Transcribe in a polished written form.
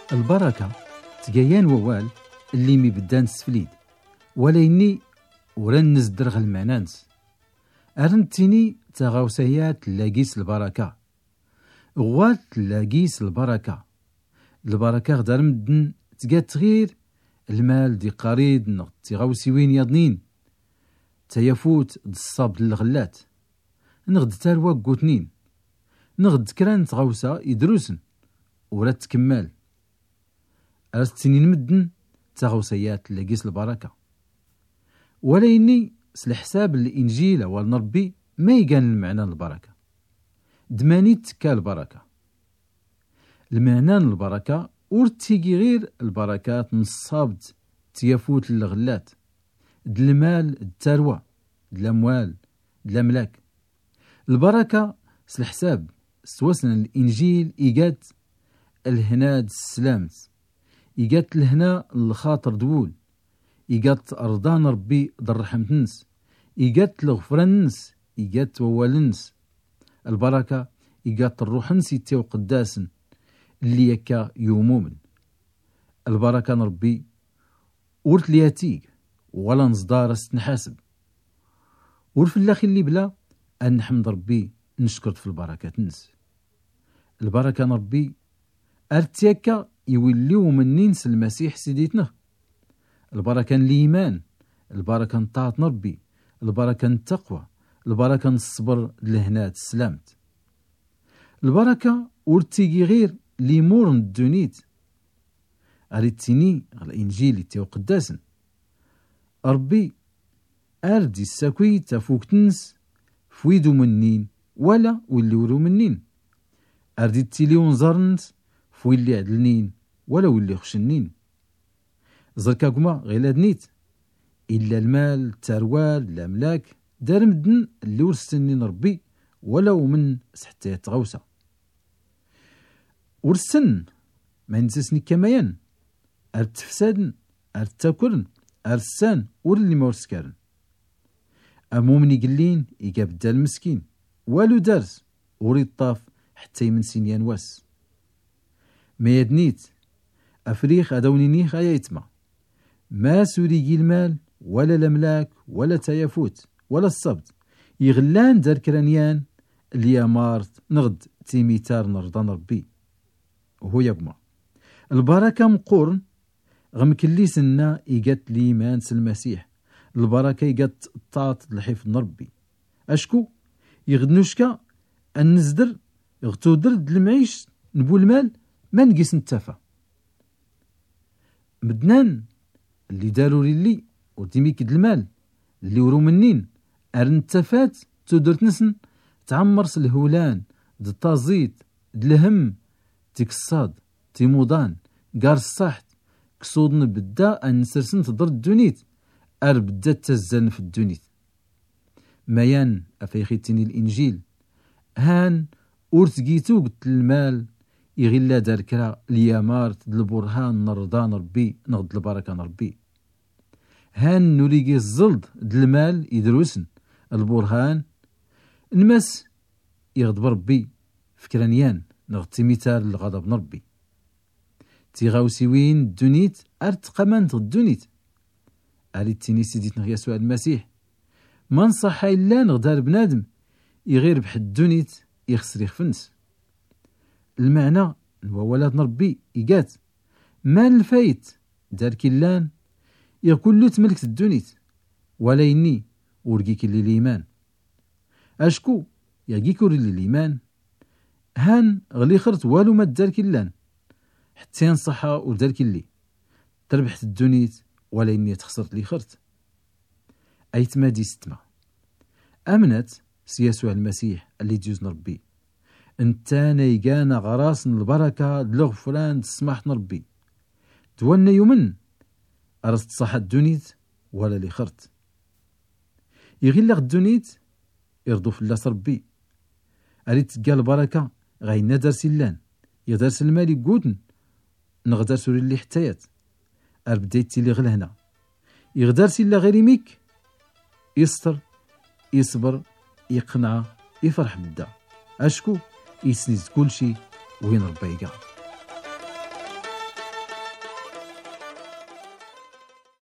البركة تقيان ووال اللي ميبدان السفليد وليني ورن نزدرغ المعنانس أرنتيني تغاوسيات لاقيس البركة غوات لاقيس البركة غدار مدن تقات غير المال دي قريد نغ تغاوسيوين يضنين تيفوت الصاب الغلات نغد تاروا قوتنين نغد كران تغاوسا يدروسن ولا تكمال أرستنين مدن تغاوسيات لاقيس البركة وليني سلحساب الإنجيل والنربي ما يقان المعنى البركة دماني تكا البركة المعنى البركة ورتيقي غير البركات نصابت تيفوت الغلات المال التروى الأموال الأملاك البركة سلحساب سوسنا الإنجيل إيقات الهناد السلامت إيقات الهنا الخاطر دول إيقات أرضان ربي در رحمة نس إيقات الغفران نس إيقات ووالنس البركة إيقات الروح نسي تيو قداسن اللي يكا يومومن البركة نربي ورت لياتيق ولا نصدار استنحاسب ورف اللاخي اللي بلا أن نحمد ربي نشكرت في البركة نس البركة نربي أرتيكا يوليو منين المسيح سيديتنا البركة الإيمان البركة نطاعت نربي البركة التقوى البركة الصبر لهنات السلامت البركة ورتيجي غير ليمور الدونيت أريتيني الإنجيل تيو قداسن ربي أردي الساكوي تفوك تنس فويدو منين ولا واللي ورو منين أردي التيليون زرنت فويلي عدلنين ولا واللي خشنين زركا كما غير نيت إلا المال التروال الأملاك دار مدن اللي ورستنين ربي ولو من سحتى تغوسا ورسن ما ننسسني كميان أرتفسادن أرتاكرن أرسان ورلي ما ورسكارن أمومني قلين إيقاب دا المسكين والو دارس وريد طاف حتى يمن سينيان واس ما يدنيت أفريخ أدونينيخ أيتما ما سوريجي المال ولا الأملاك ولا تيافوت ولا الصبت يغلان دار كرانيان اللي مارت نغد تيميتار نرضان ربي وهو يقما البركة مقورن غمكلي سنة إيقات ليمان المسيح البركة إيقات طاط الحفظ نربي أشكو يغدنوشكا أن نزدر يغتودر المعيش نبو المال ما نقيس نتافا مدنان اللي داروا لي وديميك المال اللي ورو منين أرن تفات تودرت نسن تعمرس الهولان د التازيت د الهم تكصاد تيمودان قار الصحت كسودن بدا أن نسرسن تضر الدونيت أربدا تزن في الدونيت ميان أفيخيتني الإنجيل هان أورتقيتو قلت المال يغلا دار كرا ليامارت البرهان نرضان ربي نغد البركة نربي هان نوريقي الزلد المال يدروسن البرهان نمس يغضب ربي فكرانيان نغد تيميتار الغضب نربي تيغاوسيوين الدونيت أرتقمان الدونيت أريتيني سيديتنا يسوع المسيح ما نصح إلا نغدار بنادم يغير بحد الدونيت يخسر يخفنس المعنى ولاد نربي إيقات ما الفايت دار كيلان يقول له تملكت الدونيت ولا يني ورقيك اللي الإيمان أشكو يقيك اللي الإيمان هان غلي خرت والو ما دار كيلان حتى ينصحها ودار كيلي تربحت الدونيت ولا يني تخسرت لي خرت أيتما دي ستما أمنت سيسوع المسيح اللي تجوز نربي انتانا يقانا غراس البركة الغفران تسمح نربي تولنا يومن أرست صحة الدونيت ولا لي خرت يغيل لغ الدونيت يرضو في الله ربي أريد تلقى البركة غاينا دارس اللان يدرس المال يقودن نغدر سوري اللي حتايات أربديتي اللي غل هنا يغدر سيلا غير يميك يستر يصبر يقنع يفرح بالدا أشكو يسند كل شي وين ربي يقع